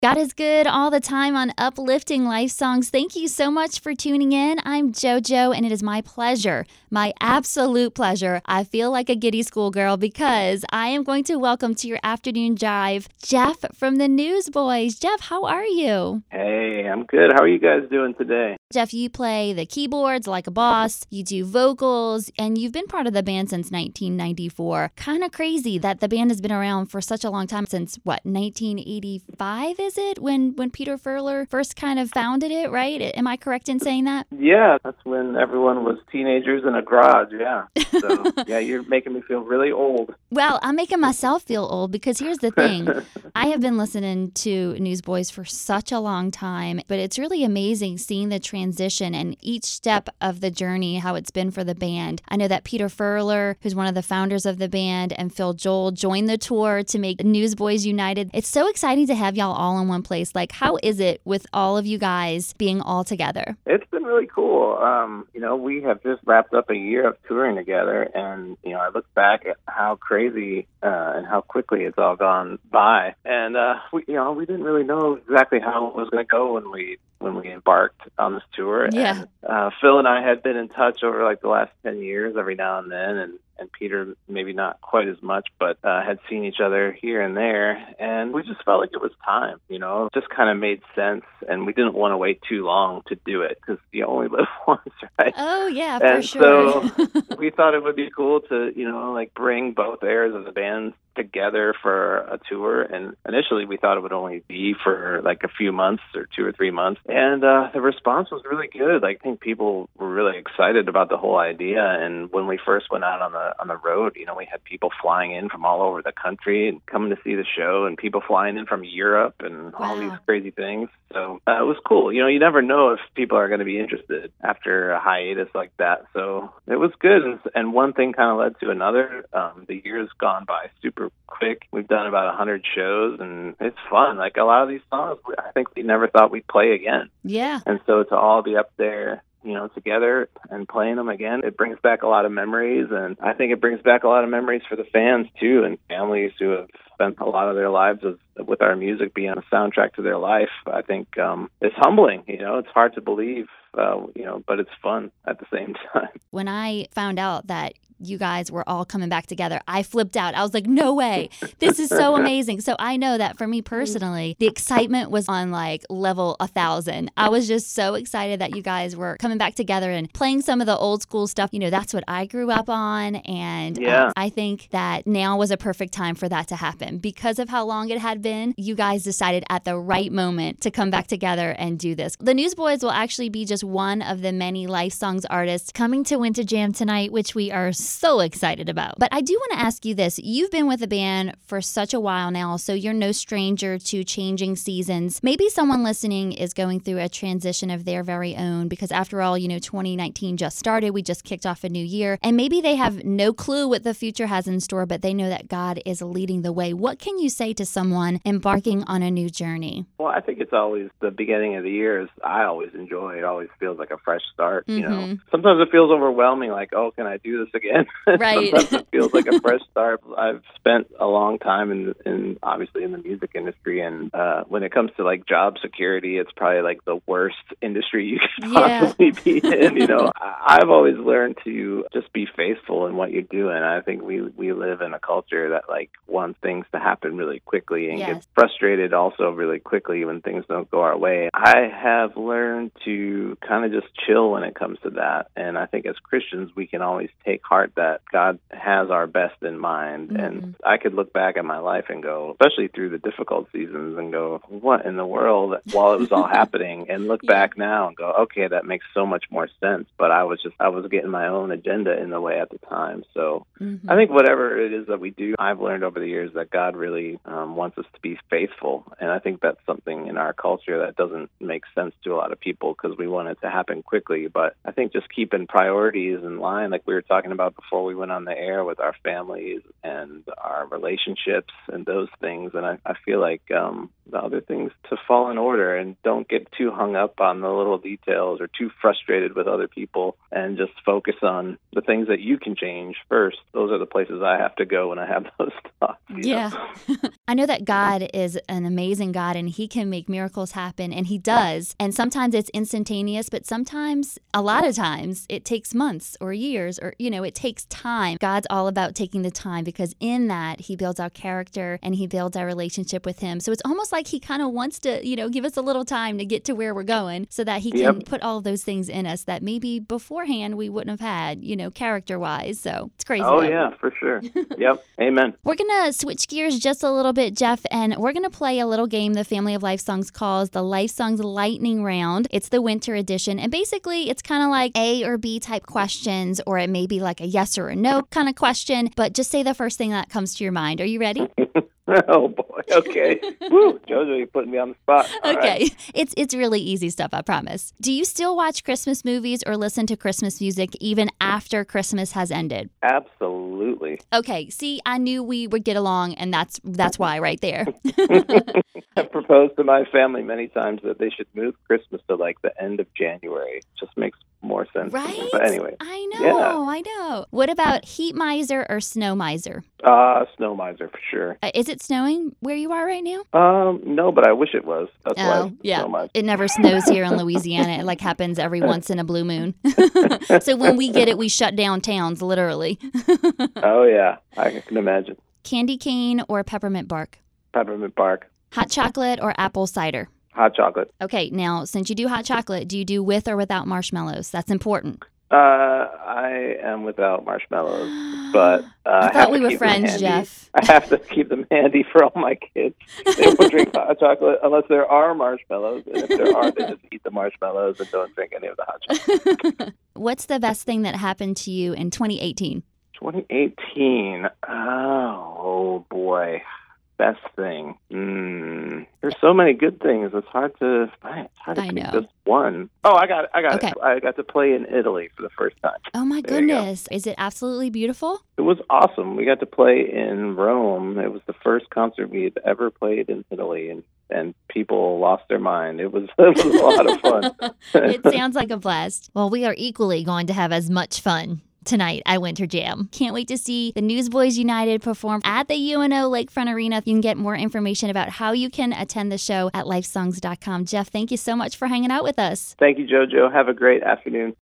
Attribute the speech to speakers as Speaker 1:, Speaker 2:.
Speaker 1: God is good all the time on Uplifting Life Songs. Thank you so much for tuning in. I'm JoJo, and it is my pleasure, my absolute pleasure. I feel like a giddy schoolgirl because I am going to welcome to your afternoon drive Jeff from the Newsboys. Jeff, how are you?
Speaker 2: Hey, I'm good. How are you guys doing today?
Speaker 1: Jeff, you play the keyboards like a boss, you do vocals, and you've been part of the band since 1994. Kind of crazy that the band has been around for such a long time, since, 1985 is it? When Peter Furler first kind of founded it, right? Am I correct in saying that?
Speaker 2: Yeah, that's when everyone was teenagers in a garage, yeah. So, yeah, you're making me feel really old.
Speaker 1: Well, I'm making myself feel old because here's the thing. I have been listening to Newsboys for such a long time, but it's really amazing seeing the transition and each step of the journey, how it's been for the band. I know that Peter Furler, who's one of the founders of the band, and Phil Joel joined the tour to make Newsboys United. It's so exciting to have y'all all in one place. Like, how is it with all of you guys being all together?
Speaker 2: It's been really cool. We have just wrapped up a year of touring together, and, I look back at how crazy and how quickly it's all gone by. And, we didn't really know exactly how it was going to go when we embarked on this tour.
Speaker 1: Yeah.
Speaker 2: And Phil and I had been in touch over the last 10 years every now and then, and Peter maybe not quite as much, but had seen each other here and there, and we just felt like it was time, it just kind of made sense, and we didn't want to wait too long to do it, because you only live once, right?
Speaker 1: Oh, yeah,
Speaker 2: for
Speaker 1: sure.
Speaker 2: So we thought it would be cool to, bring both eras of the band together for a tour, and initially we thought it would only be for a few months or 2 or 3 months, and the response was really good. I think people were really excited about the whole idea, and when we first went out on the road, we had people flying in from all over the country and coming to see the show, and people flying in from Europe and all these crazy things. So it was cool. You never know if people are going to be interested after a hiatus like that. So it was good, and one thing kind of led to another. The year's gone by super quick. We've done about 100 shows, and it's fun. A lot of these songs, I think we never thought we'd play again.
Speaker 1: Yeah.
Speaker 2: And so to all be up there, together and playing them again, it brings back a lot of memories, and I think it brings back a lot of memories for the fans too, and families who have spent a lot of their lives with our music being a soundtrack to their life. I think it's humbling. It's hard to believe, but it's fun at the same time.
Speaker 1: When I found out that you guys were all coming back together, I flipped out. I was like, no way. This is so amazing. So I know that for me personally, the excitement was on level 1,000. I was just so excited that you guys were coming back together and playing some of the old school stuff. That's what I grew up on. And I think that now was a perfect time for that to happen. Because of how long it had been, you guys decided at the right moment to come back together and do this. The Newsboys will actually be just one of the many Life Songs artists coming to Winter Jam tonight, which we are so excited about. But I do want to ask you this. You've been with the band for such a while now, so you're no stranger to changing seasons. Maybe someone listening is going through a transition of their very own, because after all, 2019 just started. We just kicked off a new year, and maybe they have no clue what the future has in store, but they know that God is leading the way. What can you say to someone embarking on a new journey?
Speaker 2: Well, I think it's always the beginning of the year. I always enjoy. It always feels like a fresh start. Sometimes it feels overwhelming, oh, can I do this again?
Speaker 1: Right.
Speaker 2: Sometimes it feels like a fresh start. I've spent a long time in obviously in the music industry, and when it comes to job security, it's probably the worst industry you could possibly be in. I've always learned to just be faithful in what you're doing. I think we live in a culture that wants things to happen really quickly and gets frustrated also really quickly when things don't go our way. I have learned to kind of just chill when it comes to that, and I think as Christians we can always take heart that God has our best in mind. Mm-hmm. And I could look back at my life and go, especially through the difficult seasons, and go, what in the world, while it was all happening, and look back now and go, okay, that makes so much more sense. But I was getting my own agenda in the way at the time. So I think whatever it is that we do, I've learned over the years that God really wants us to be faithful. And I think that's something in our culture that doesn't make sense to a lot of people, because we want it to happen quickly. But I think just keeping priorities in line, like we were talking about before we went on the air with our families and our relationships and those things. And I feel like the other things to fall in order and don't get too hung up on the little details or too frustrated with other people and just focus on the things that you can change first. Those are the places I have to go when I have those thoughts.
Speaker 1: Yeah. I know that God is an amazing God and he can make miracles happen, and he does. And sometimes it's instantaneous, but sometimes, a lot of times, it takes months or years or, it takes time. God's all about taking the time because in that he builds our character and he builds our relationship with him. So it's almost like he kind of wants to, give us a little time to get to where we're going so that he can put all of those things in us that maybe beforehand we wouldn't have had, character-wise. So it's crazy.
Speaker 2: Oh, yeah, for sure. Yep. Amen.
Speaker 1: We're going to switch gears just a little bit, Jeff, and we're going to play a little game the Family of Life Songs calls the Life Songs Lightning Round. It's the winter edition, and basically it's kind of like A or B type questions, or it may be like a yes or a no kind of question, but just say the first thing that comes to your mind. Are you ready?
Speaker 2: Oh, boy. Okay. Woo, Jojo, you're putting me on the spot. All
Speaker 1: okay.
Speaker 2: Right.
Speaker 1: It's really easy stuff, I promise. Do you still watch Christmas movies or listen to Christmas music even after Christmas has ended?
Speaker 2: Absolutely.
Speaker 1: Okay. See, I knew we would get along, and that's why right there.
Speaker 2: I've proposed to my family many times that they should move Christmas to like the end of January. It just makes more sense.
Speaker 1: Right?
Speaker 2: But anyway.
Speaker 1: I know. What about Heat Miser or Snow Miser?
Speaker 2: Snow Miser for sure.
Speaker 1: Is it snowing where you are right now?
Speaker 2: No, but I wish it was. That's why.
Speaker 1: Yeah.
Speaker 2: Snow Miser.
Speaker 1: It never snows here in Louisiana. It like happens every once in a blue moon. So when we get it, we shut down towns, literally.
Speaker 2: Oh, yeah. I can imagine.
Speaker 1: Candy cane or peppermint bark?
Speaker 2: Peppermint bark.
Speaker 1: Hot chocolate or apple cider?
Speaker 2: Hot chocolate.
Speaker 1: Okay, now, since you do hot chocolate, do you do with or without marshmallows? That's important.
Speaker 2: I am without marshmallows, but
Speaker 1: I thought we were friends, Jeff.
Speaker 2: I have to keep them handy for all my kids. They won't drink hot chocolate unless there are marshmallows, and if there are, they just eat the marshmallows and don't drink any of the hot chocolate.
Speaker 1: What's the best thing that happened to you in 2018?
Speaker 2: 2018? Oh, boy. Best thing. There's so many good things. It's hard to pick just one. Oh, I got it.
Speaker 1: Okay.
Speaker 2: I got to play in Italy for the first time.
Speaker 1: Oh my goodness. Is it absolutely beautiful?
Speaker 2: It was awesome. We got to play in Rome. It was the first concert we had ever played in Italy, and people lost their mind. It was a lot of fun.
Speaker 1: It sounds like a blast. Well, we are equally going to have as much fun tonight at Winter Jam. Can't wait to see the Newsboys United perform at the UNO Lakefront Arena. You can get more information about how you can attend the show at lifesongs.com. Jeff, thank you so much for hanging out with us.
Speaker 2: Thank you, JoJo. Have a great afternoon.